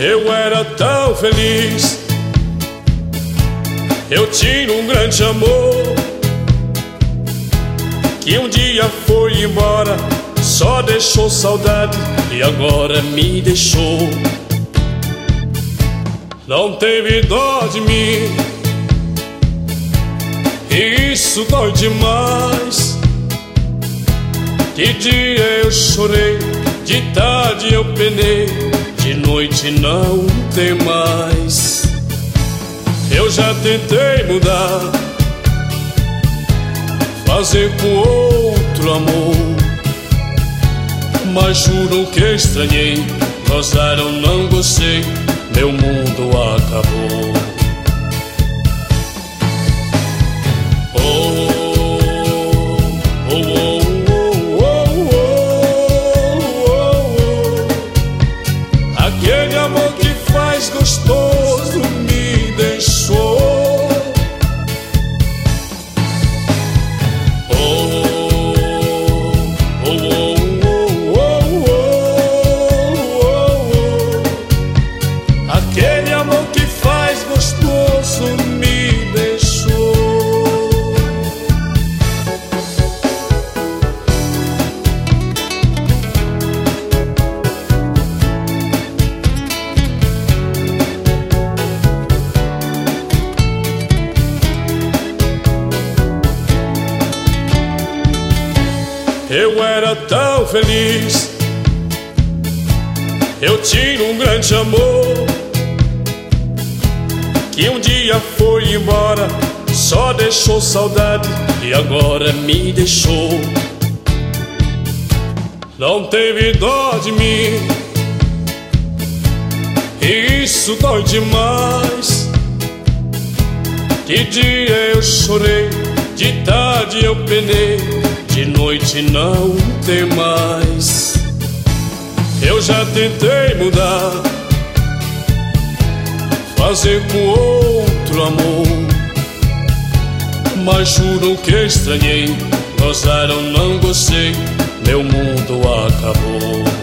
Eu era tão feliz, eu tinha um grande amor, que um dia foi embora, só deixou saudade e agora me deixou. Não teve dó de mim, e isso dói demais. De dia eu chorei, de tarde eu penei, de noite não tem mais. Eu já tentei mudar, fazer com outro amor, mas juro que estranhei, gozaram, não gostei, meu mundo acabou. Aquele amor que faz gostoso me deixou. Aquele amor que faz gostoso me deixou. Eu era tão feliz, eu tinha um grande amor, que um dia foi embora, só deixou saudade e agora me deixou. Não teve dó de mim, e isso dói demais. De dia eu chorei, de tarde eu penei, de noite não tem mais. Eu já tentei mudar, fazer com outro amor, mas juro que estranhei, gozaram, não gostei, meu mundo acabou.